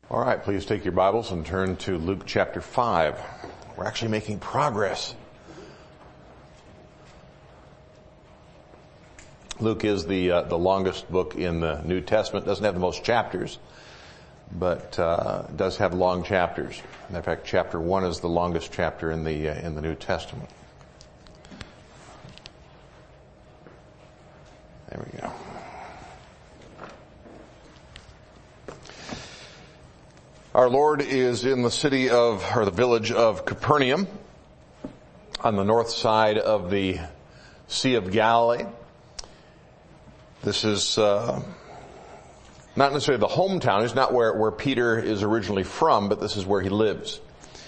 All right, please take your Bibles and turn to Luke chapter 5. We're actually making progress. Luke is the longest book in the New Testament. Doesn't have the most chapters, but does have long chapters. In fact, chapter 1 is the longest chapter in the New Testament. There we go. Our Lord is in the the village of Capernaum on the north side of the Sea of Galilee. This is not necessarily the hometown. It's not where Peter is originally from, but this is where he lives.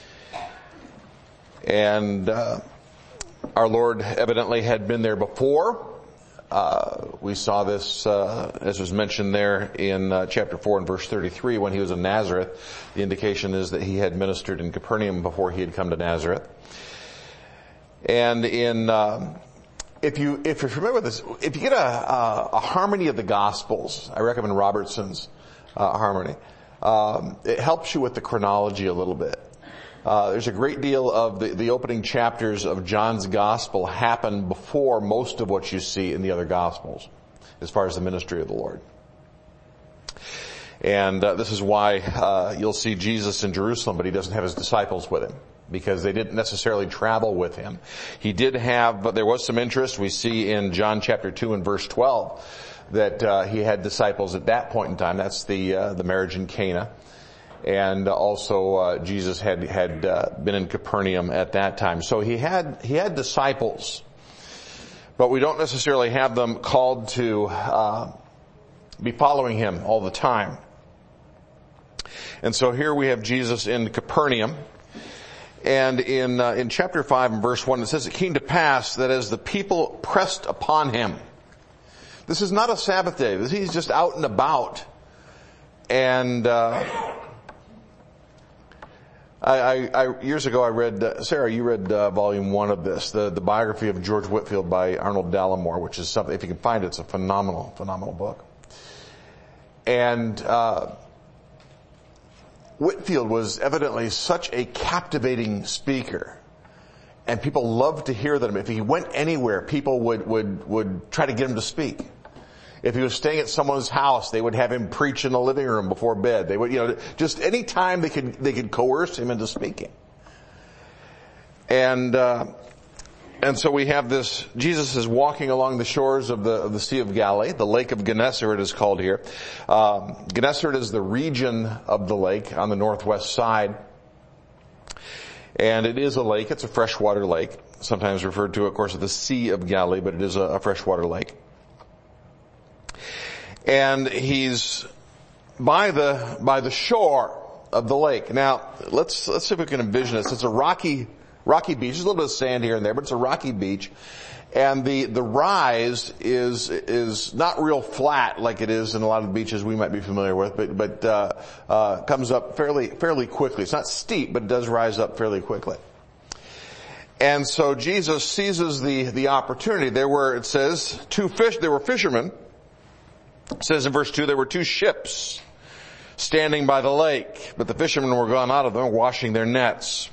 And our Lord evidently had been there before. We saw this, as was mentioned there in chapter 4 and verse 33, when he was in Nazareth. The indication is that he had ministered in Capernaum before he had come to Nazareth. And if you're familiar with this, if you get a harmony of the Gospels, I recommend Robertson's harmony. It helps you with the chronology a little bit. There's a great deal of the opening chapters of John's Gospel happen before most of what you see in the other Gospels, as far as the ministry of the Lord. And this is why you'll see Jesus in Jerusalem, but he doesn't have his disciples with him, because they didn't necessarily travel with him. He did have, but there was some interest. We see in John chapter 2 and verse 12 that he had disciples at that point in time. That's the marriage in Cana. And also Jesus had been in Capernaum at that time. So he had disciples, but we don't necessarily have them called to be following him all the time. And so here we have Jesus in Capernaum. And in chapter 5 and verse 1, it says, "It came to pass that as the people pressed upon him." This is not a Sabbath day. He's just out and about. And years ago I read, Sarah, you read volume 1 of this, the biography of George Whitefield by Arnold Dallimore, which is something, if you can find it, it's a phenomenal book. And Whitefield was evidently such a captivating speaker, and people loved to hear them. If he went anywhere, people would try to get him to speak. If he was staying at someone's house, they would have him preach in the living room before bed. They would, just any time they could coerce him into speaking. And so we have this, Jesus is walking along the shores of the Sea of Galilee. The Lake of Gennesaret is called here. Gennesaret is the region of the lake on the northwest side. And it is a lake. It's a freshwater lake. Sometimes referred to, of course, as the Sea of Galilee, but it is a freshwater lake. And he's by the shore of the lake. Now, let's see if we can envision this. It's a rocky beach. There's a little bit of sand here and there, but it's a rocky beach. And the rise is not real flat like it is in a lot of the beaches we might be familiar with, but comes up fairly quickly. It's not steep, but it does rise up fairly quickly. And so Jesus seizes the opportunity. There were fishermen. It says in verse 2, there were 2 ships standing by the lake, but the fishermen were gone out of them, washing their nets.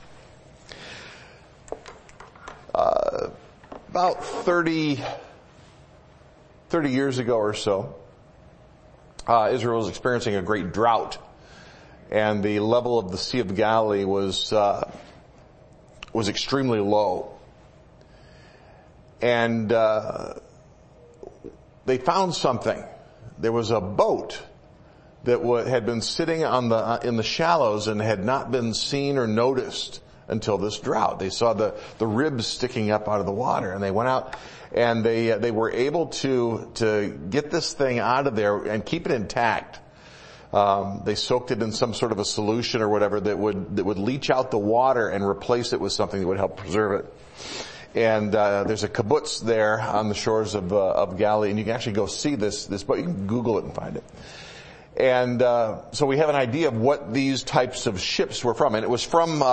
About 30 years ago or so, Israel was experiencing a great drought, and the level of the Sea of Galilee was extremely low. And they found something. There was a boat that had been sitting in the shallows and had not been seen or noticed until this drought. They saw the ribs sticking up out of the water, and they went out and they were able to get this thing out of there and keep it intact. They soaked it in some sort of a solution or whatever that would leach out the water and replace it with something that would help preserve it. And there's a kibbutz there on the shores of Galilee, and you can actually go see this boat. You can Google it and find it. And so we have an idea of what these types of ships were from, and it was from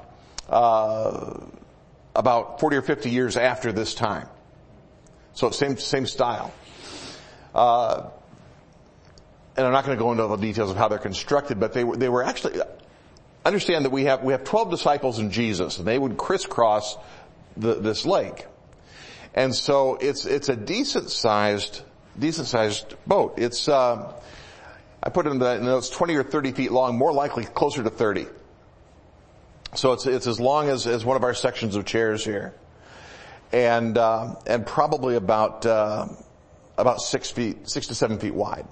about 40 or 50 years after this time. So same style. and I'm not going to go into all the details of how they're constructed, but they were actually, understand that we have 12 disciples in Jesus, and they would crisscross this lake. And so it's a decent sized boat. It's, I put it in the notes 20 or 30 feet long, more likely closer to 30. So it's as long as one of our sections of chairs here. And probably about 6 to 7 feet wide.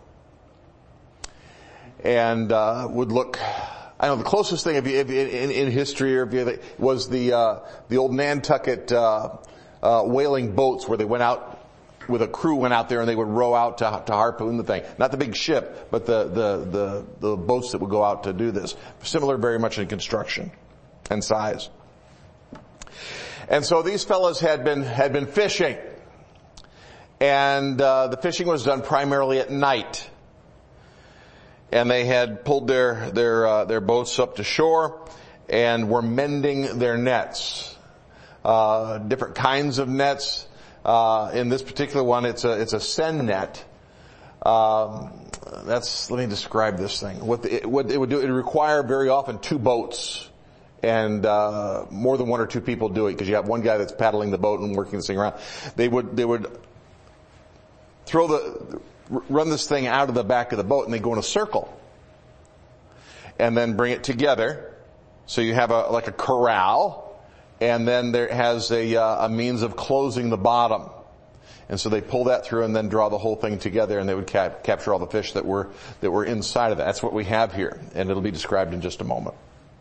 And, would look, I don't know, the closest thing in history was the old Nantucket, whaling boats where they went out with a crew went out there and they would row out to harpoon the thing. Not the big ship, but the boats that would go out to do this. Similar very much in construction and size. And so these fellows had been fishing. And the fishing was done primarily at night. And they had pulled their boats up to shore and were mending their nets. Different kinds of nets. In this particular one, it's a Seine net. Let me describe this thing. What it would do, it would require very often 2 boats. And, more than 1 or 2 people do it, because you have one guy that's paddling the boat and working this thing around. They would run this thing out of the back of the boat and they go in a circle. And then bring it together. So you have like a corral. And then there has a means of closing the bottom. And so they pull that through and then draw the whole thing together, and they would capture all the fish that were inside of that. That's what we have here. And it'll be described in just a moment.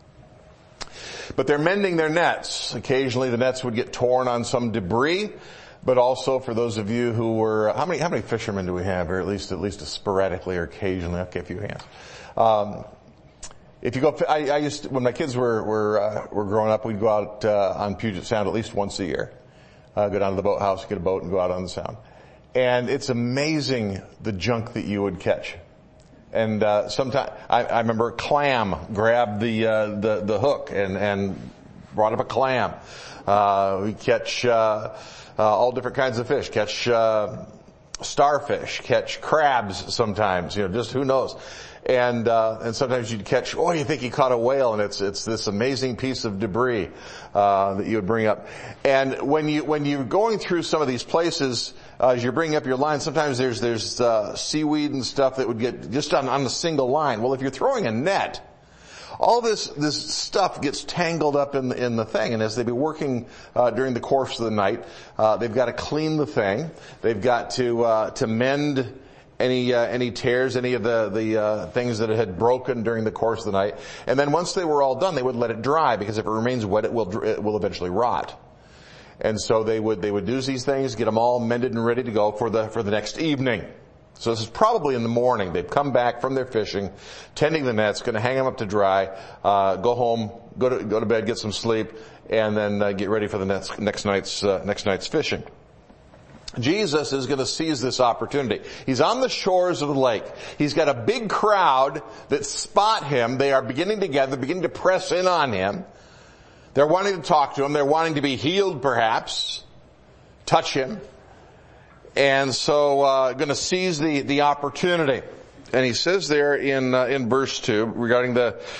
But they're mending their nets. Occasionally the nets would get torn on some debris. But also for those of you who were, how many fishermen do we have? Or at least sporadically or occasionally. Okay, a few hands. If you go, I used to, when my kids were growing up, we'd go out, on Puget Sound at least once a year. Go down to the boathouse, get a boat and go out on the Sound. And it's amazing the junk that you would catch. And, sometimes, I remember a clam grabbed the hook and brought up a clam. We catch, all different kinds of fish. Catch, starfish, catch crabs sometimes, just who knows. And sometimes you'd catch, you think you caught a whale, and it's this amazing piece of debris, that you would bring up. And when you're going through some of these places, as you're bringing up your line, sometimes there's seaweed and stuff that would get just on a single line. Well, if you're throwing a net, all this stuff gets tangled up in the thing, and as they be working during the course of the night, they've got to clean the thing. They've got to mend any tears, any of the things that had broken during the course of the night. And then once they were all done, they would let it dry, because if it remains wet, it will eventually rot. And so they would do these things, get them all mended and ready to go for the next evening. So this is probably in the morning. They've come back from their fishing, tending the nets, going to hang them up to dry, go home, go to bed, get some sleep, and then get ready for the next night's fishing. Jesus is going to seize this opportunity. He's on the shores of the lake. He's got a big crowd that spot him. They are beginning to gather, beginning to press in on him. They're wanting to talk to him. They're wanting to be healed, perhaps, touch him. And so, going to seize the opportunity. And he says there in verse 2, regarding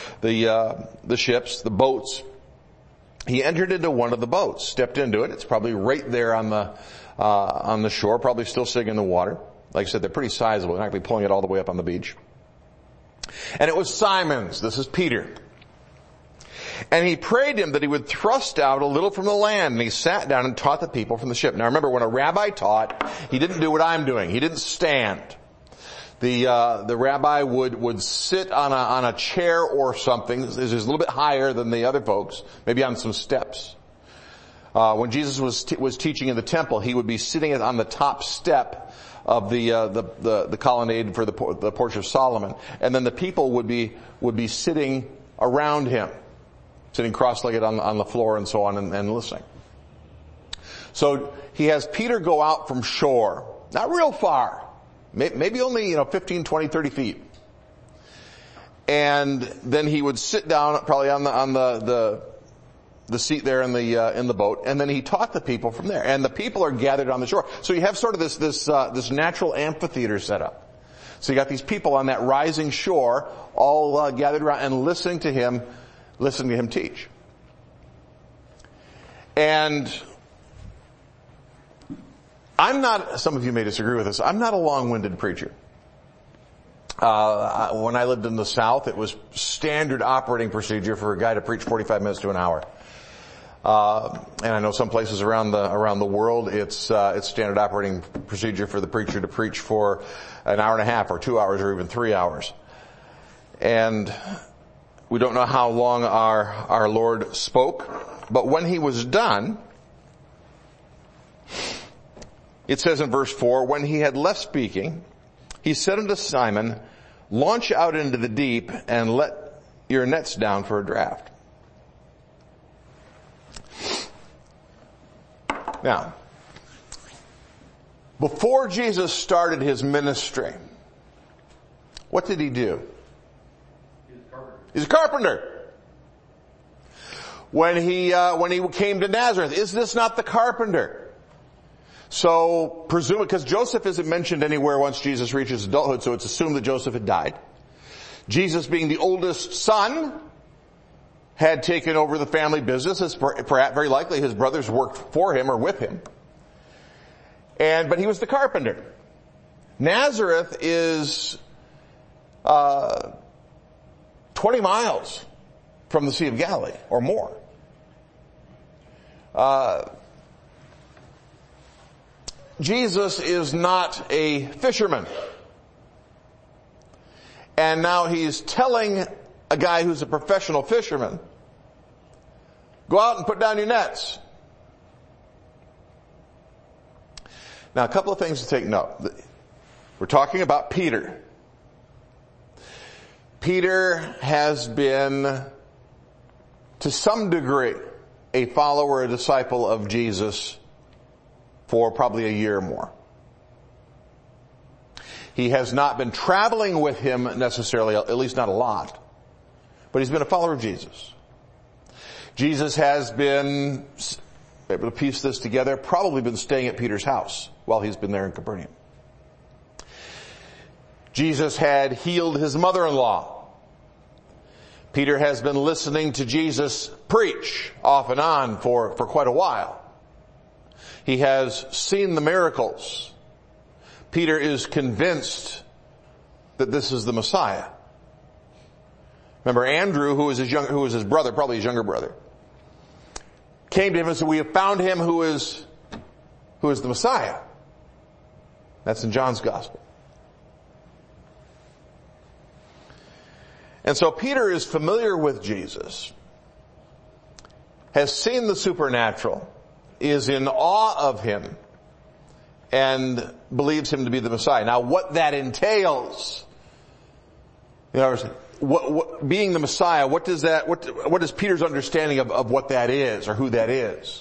the ships, the boats, he entered into one of the boats, stepped into it. It's probably right there on the shore, probably still sitting in the water. Like I said, they're pretty sizable. They're not going to be pulling it all the way up on the beach. And it was Simon's. This is Peter. And he prayed him that he would thrust out a little from the land. And he sat down and taught the people from the ship. Now remember, when a rabbi taught, he didn't do what I'm doing. He didn't stand. The rabbi would sit on a chair or something. This is a little bit higher than the other folks, maybe on some steps. When Jesus was teaching in the temple, he would be sitting on the top step of the colonnade for the porch of Solomon, and then the people would be sitting around him, sitting cross-legged on the floor and so on, and listening. So he has Peter go out from shore, not real far, maybe only 15, 20, 30 feet, and then he would sit down probably on the seat there in the boat, and then he taught the people from there. And the people are gathered on the shore. So you have sort of this natural amphitheater set up. So you got these people on that rising shore all gathered around and listening to him teach. And some of you may disagree with this, I'm not a long-winded preacher. When I lived in the South, it was standard operating procedure for a guy to preach 45 minutes to an hour. And I know some places around the world, it's standard operating procedure for the preacher to preach for an hour and a half or 2 hours or even 3 hours. And we don't know how long our Lord spoke, but when he was done, it says in verse 4, when he had left speaking, he said unto Simon, launch out into the deep and let your nets down for a draught. Now, before Jesus started his ministry, what did he do? He's a carpenter. When he came to Nazareth, is this not the carpenter? So, presumably, because Joseph isn't mentioned anywhere once Jesus reaches adulthood, so it's assumed that Joseph had died. Jesus, being the oldest son, had taken over the family business, as perhaps very likely his brothers worked for him or with him. But he was the carpenter. Nazareth is 20 miles from the Sea of Galilee, or more. Jesus is not a fisherman. And now he's telling a guy who's a professional fisherman, go out and put down your nets. Now, a couple of things to take note. We're talking about Peter. Peter has been, to some degree, a follower, a disciple of Jesus for probably a year or more. He has not been traveling with him necessarily, at least not a lot, but he's been a follower of Jesus. Jesus has been able to piece this together, probably been staying at Peter's house while he's been there in Capernaum. Jesus had healed his mother-in-law. Peter has been listening to Jesus preach off and on for quite a while. He has seen the miracles. Peter is convinced that this is the Messiah. Remember Andrew, who was his brother, probably his younger brother, came to him and said, we have found him who is the Messiah. That's in John's Gospel. And so Peter is familiar with Jesus, has seen the supernatural, is in awe of him, and believes him to be the Messiah. Now what that entails, what being the Messiah, what is Peter's understanding of what that is, or who that is?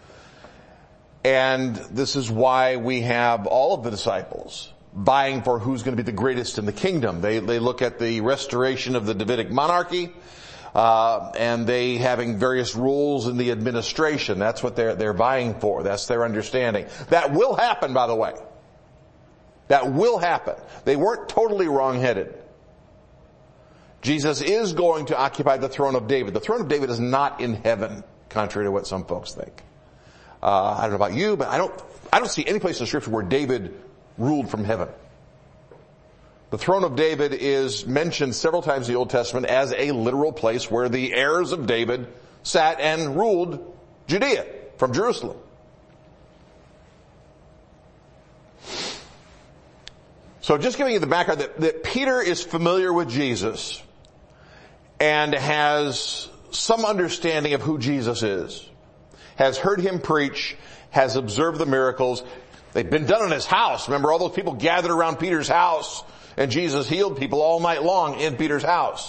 And this is why we have all of the disciples vying for who's going to be the greatest in the kingdom. They look at the restoration of the Davidic monarchy, and they having various rules in the administration. That's what they're vying for. That's their understanding. That will happen, by the way. That will happen. They weren't totally wrong-headed. Jesus is going to occupy the throne of David. The throne of David is not in heaven, contrary to what some folks think. I don't know about you, but I don't see any place in Scripture where David ruled from heaven. The throne of David is mentioned several times in the Old Testament as a literal place where the heirs of David sat and ruled Judea from Jerusalem. So just giving you the background that Peter is familiar with Jesus and has some understanding of who Jesus is, has heard him preach, has observed the miracles. They've been done in his house. Remember all those people gathered around Peter's house, and Jesus healed people all night long in Peter's house.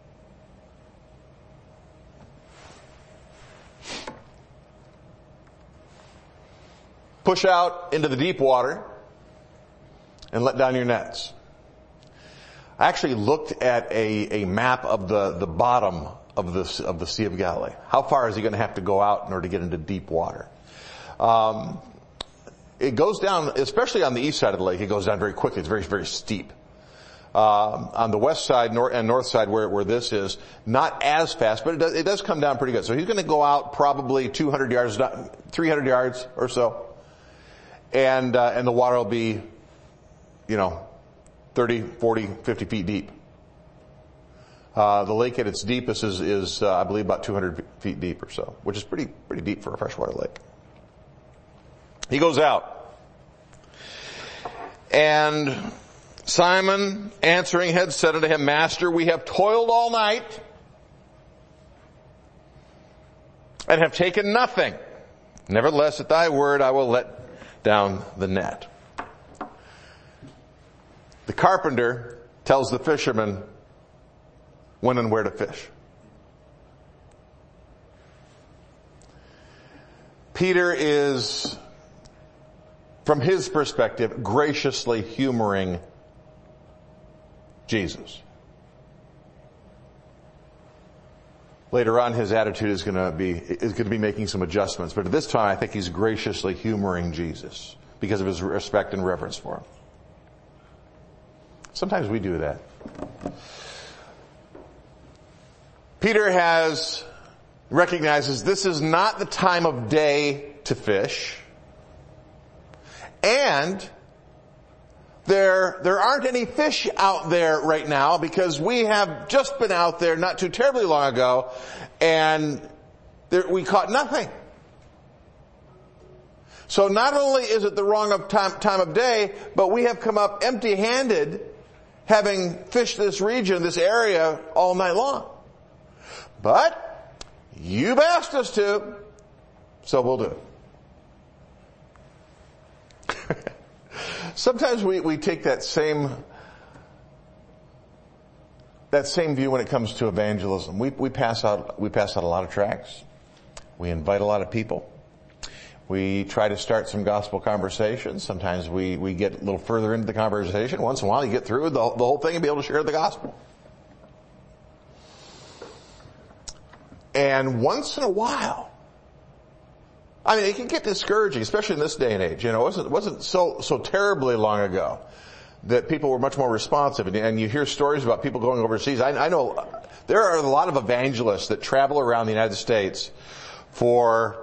Push out into the deep water and let down your nets. I actually looked at a map of the bottom of the Sea of Galilee. How far is he going to have to go out in order to get into deep water? It goes down, especially on the east side of the lake, it goes down very quickly. It's very, very steep. on the west side and north side where this is, not as fast, but it does come down pretty good. So he's going to go out probably 200 yards, 300 yards or so. And the water will be, 30, 40, 50 feet deep. The lake at its deepest is I believe about 200 feet deep or so, which is pretty deep for a freshwater lake. He goes out. And Simon answering had said unto him, Master, we have toiled all night and have taken nothing. Nevertheless, at thy word I will let down the net. The carpenter tells the fisherman when and where to fish. Peter is, from his perspective, graciously humoring Jesus. Later on, his attitude is going to be making some adjustments, but at this time, I think he's graciously humoring Jesus because of his respect and reverence for him. Sometimes we do that. Peter recognizes this is not the time of day to fish, and there aren't any fish out there right now because we have just been out there not too terribly long ago, and we caught nothing. So not only is it the wrong time of day, but we have come up empty-handed, having fished this region, this area, all night long. But you've asked us to, so we'll do it. Sometimes we take that same view when it comes to evangelism. We pass out a lot of tracts. We invite a lot of people. We try to start some gospel conversations. Sometimes we get a little further into the conversation. Once in a while you get through the whole thing and be able to share the gospel. And once in a while, it can get discouraging, especially in this day and age. It wasn't so terribly long ago that people were much more responsive. And you hear stories about people going overseas. I know there are a lot of evangelists that travel around the United States for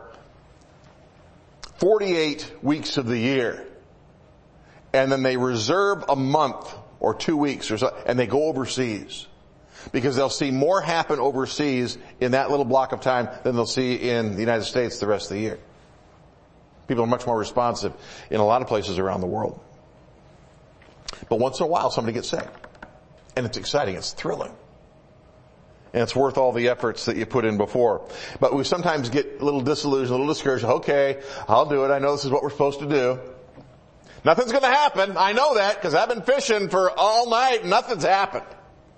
48 weeks of the year. And then they reserve a month or 2 weeks or so, and they go overseas. Because they'll see more happen overseas in that little block of time than they'll see in the United States the rest of the year. People are much more responsive in a lot of places around the world. But once in a while somebody gets sick. And it's exciting, it's thrilling. And it's worth all the efforts that you put in before. But we sometimes get a little disillusioned, a little discouraged. Okay, I'll do it. I know this is what we're supposed to do. Nothing's going to happen. I know that because I've been fishing for all night and nothing's happened.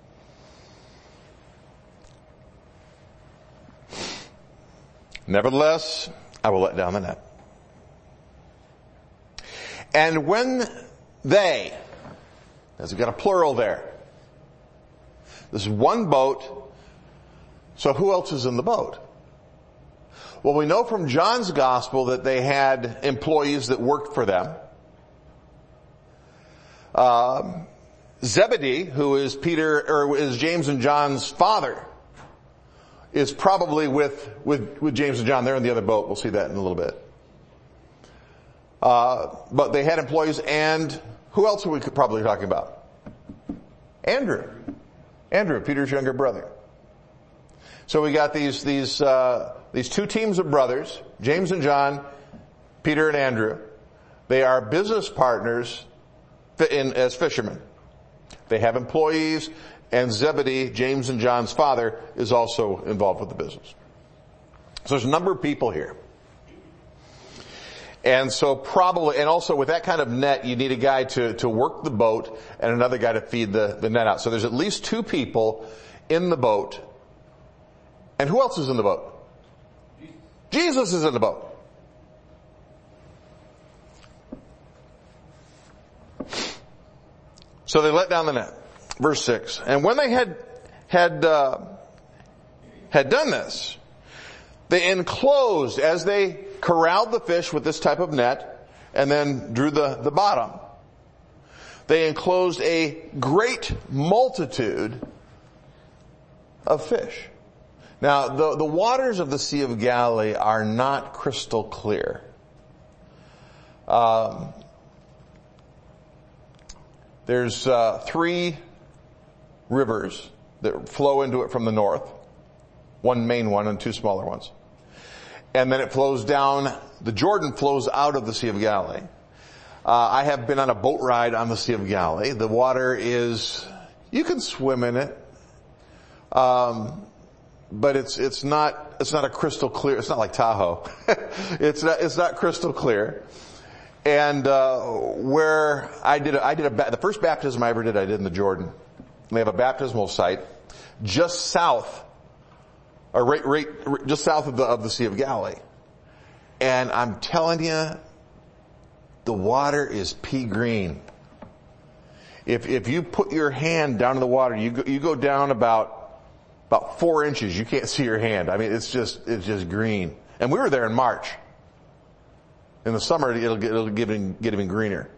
Nevertheless, I will let down the net. And when they, as we've got a plural there, this is one boat, so who else is in the boat? Well, we know from John's gospel that they had employees that worked for them. Zebedee, who is James and John's father, is probably with James and John. They're in the other boat. We'll see that in a little bit. But they had employees, and who else are we probably talking about? Andrew, Peter's younger brother. So we got these two teams of brothers, James and John, Peter and Andrew. They are business partners as fishermen. They have employees, and Zebedee, James and John's father, is also involved with the business. So there's a number of people here. And so and also with that kind of net, you need a guy to work the boat and another guy to feed the net out. So there's at least two people in the boat. And who else is in the boat? Jesus is in the boat. So they let down the net. Verse 6. And when they had done this, they enclosed, as they corralled the fish with this type of net, and then drew the bottom. they enclosed a great multitude of fish. Now, the waters of the Sea of Galilee are not crystal clear. There's 3 rivers that flow into it from the north. One main one and 2 smaller ones. And then it flows down, the Jordan flows out of the Sea of Galilee. I have been on a boat ride on the Sea of Galilee. The water is, you can swim in it. But it's not a crystal clear, it's not like Tahoe. It's not crystal clear. And, where the first baptism I ever did, I did in the Jordan. They have a baptismal site just south, or just south of the Sea of Galilee. And I'm telling you, the water is pea green. If you put your hand down in the water, you go down about 4 inches. You can't see your hand. I mean, it's just green. And we were there in March. In the summer, it'll get even greener.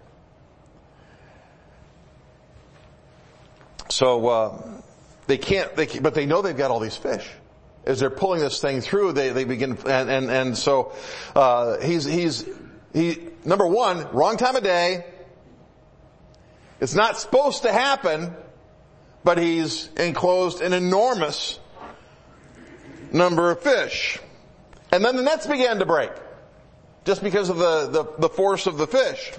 So, but they know they've got all these fish. As they're pulling this thing through, they begin, and so, number one, wrong time of day. It's not supposed to happen, but he's enclosed an enormous number of fish. And then the nets began to break, just because of the force of the fish.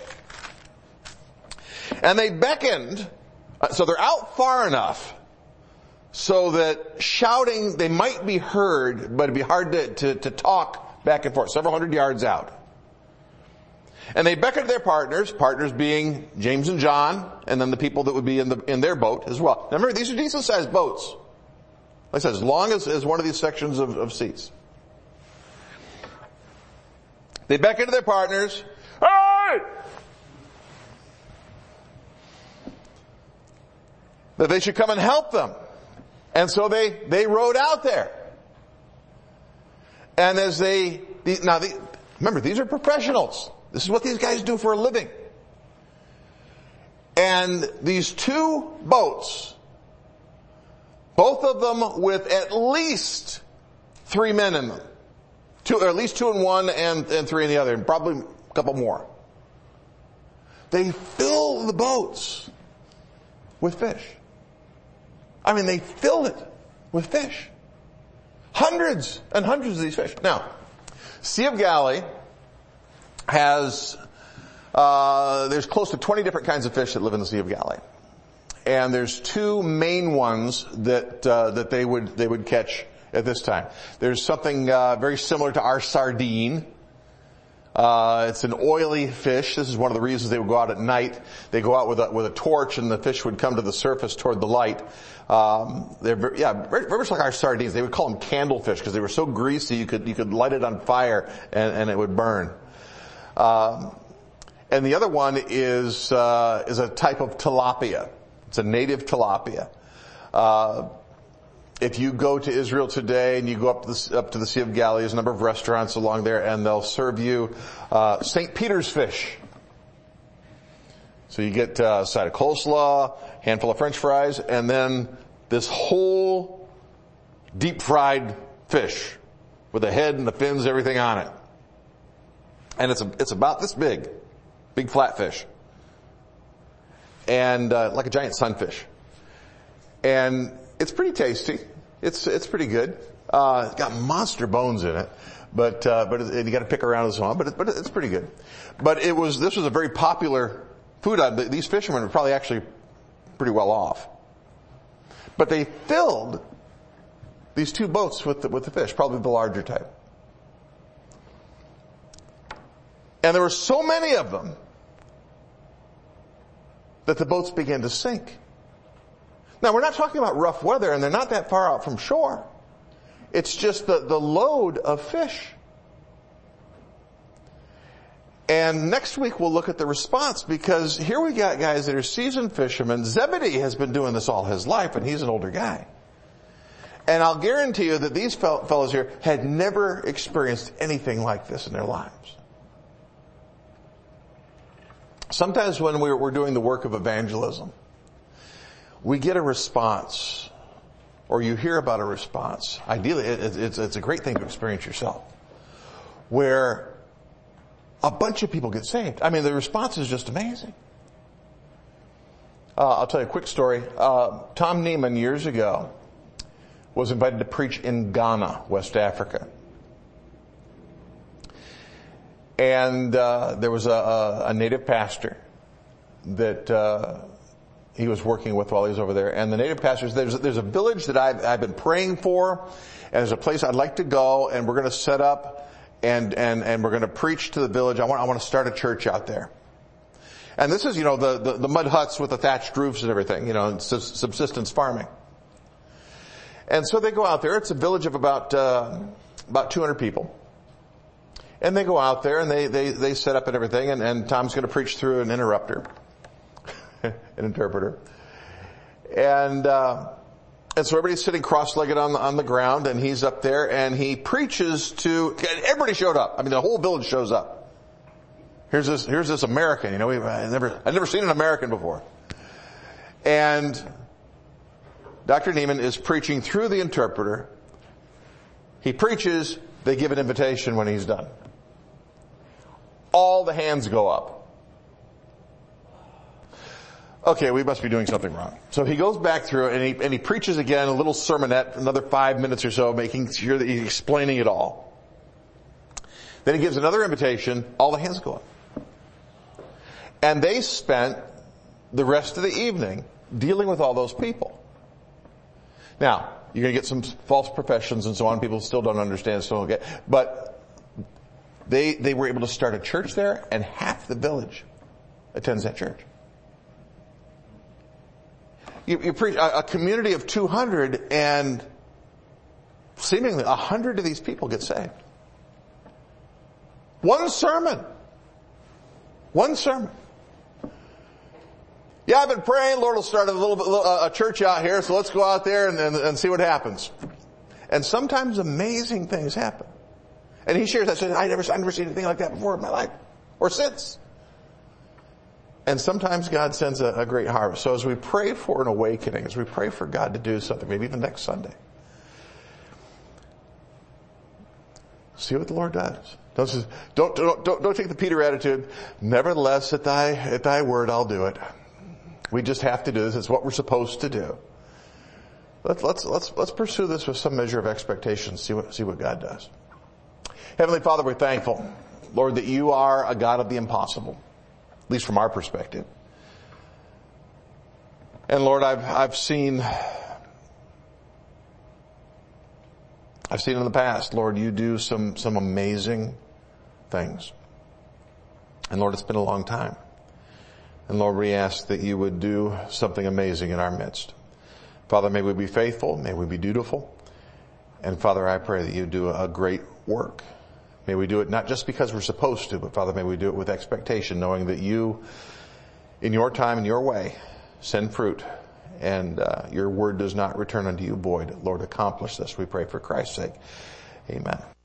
And they beckoned, so they're out far enough so that shouting, they might be heard, but it'd be hard to talk back and forth, several hundred yards out. And they beckoned their partners being James and John, and then the people that would be in their boat as well. Now remember, these are decent sized boats. Like I said, as long as one of these sections of seats. They beckoned to their partners. Hey! That they should come and help them. And so they rowed out there. And as remember, these are professionals. This is what these guys do for a living. And these 2 boats, both of them with at least 3 men in them. Or at least 2 in one and 3 in the other, and probably a couple more. They fill the boats with fish. I mean, they filled it with fish. Hundreds and hundreds of these fish. Now, Sea of Galilee has, there's close to 20 different kinds of fish that live in the Sea of Galilee. And there's 2 main ones that they would catch at this time. There's something, very similar to our sardine. It's an oily fish. This is one of the reasons they would go out at night. They go out with a torch, and the fish would come to the surface toward the light. They're very much like our sardines. They would call them candlefish because they were so greasy you could light it on fire and it would burn. And the other one is a type of tilapia. It's a native tilapia. If you go to Israel today and you go up to the Sea of Galilee, there's a number of restaurants along there, and they'll serve you St. Peter's fish. So you get a side of coleslaw, handful of French fries, and then this whole deep fried fish with the head and the fins, everything on it. And it's about this big flat fish, and like a giant sunfish. And it's pretty tasty. It's pretty good. It's got monster bones in it, but you got to pick around this one. But it's pretty good. But this was a very popular food. These fishermen were probably actually pretty well off. But they filled these 2 boats with the fish, probably the larger type. And there were so many of them that the boats began to sink. Now, we're not talking about rough weather, and they're not that far out from shore. It's just the load of fish. And next week we'll look at the response, because here we got guys that are seasoned fishermen. Zebedee has been doing this all his life, and he's an older guy. And I'll guarantee you that these fellows here had never experienced anything like this in their lives. Sometimes when we're doing the work of evangelism, we get a response, or you hear about a response. Ideally, it's a great thing to experience yourself, where a bunch of people get saved. I mean, the response is just amazing. I'll tell you a quick story. Tom Neiman years ago was invited to preach in Ghana, West Africa. And there was a native pastor that he was working with while he was over there. And the native pastors, there's a village that I've been praying for, and there's a place I'd like to go, and we're going to set up and we're going to preach to the village. I want to start a church out there. And this is, the mud huts with the thatched roofs and everything, subsistence farming. And so they go out there. It's a village of about 200 people. And they go out there and they set up and everything, and Tom's going to preach through an interrupter, an interpreter. And so everybody's sitting cross-legged on the ground, and he's up there and he preaches to, everybody showed up. I mean, the whole village shows up. Here's this American, I've never seen an American before. And Dr. Neiman is preaching through the interpreter. He preaches, they give an invitation when he's done. All the hands go up. Okay, we must be doing something wrong. So he goes back through and he preaches again, a little sermonette, another 5 minutes or so, making sure that he's explaining it all. Then he gives another invitation, all the hands go up. And they spent the rest of the evening dealing with all those people. Now, you're going to get some false professions and so on. People still don't understand, still don't get. But they were able to start a church there, and half the village attends that church. You preach a community of 200, and seemingly 100 of these people get saved. One sermon. Yeah, I've been praying. Lord will start a church out here, so let's go out there and see what happens. And sometimes amazing things happen. And he shares that, says, I've never seen anything like that before in my life, or since. And sometimes God sends a great harvest. So as we pray for an awakening, as we pray for God to do something, maybe even next Sunday, see what the Lord does. Don't take the Peter attitude. Nevertheless, at thy word, I'll do it. We just have to do this. It's what we're supposed to do. Let's pursue this with some measure of expectation. See what God does. Heavenly Father, we're thankful, Lord, that you are a God of the impossible, at least from our perspective. And Lord, I've seen in the past, Lord, you do some amazing things. And Lord, it's been a long time. And Lord, we ask that you would do something amazing in our midst. Father, may we be faithful. May we be dutiful. And Father, I pray that you do a great work. May we do it not just because we're supposed to, but Father, may we do it with expectation, knowing that you, in your time and your way, send fruit. And your word does not return unto you void. Lord, accomplish this, we pray, for Christ's sake. Amen.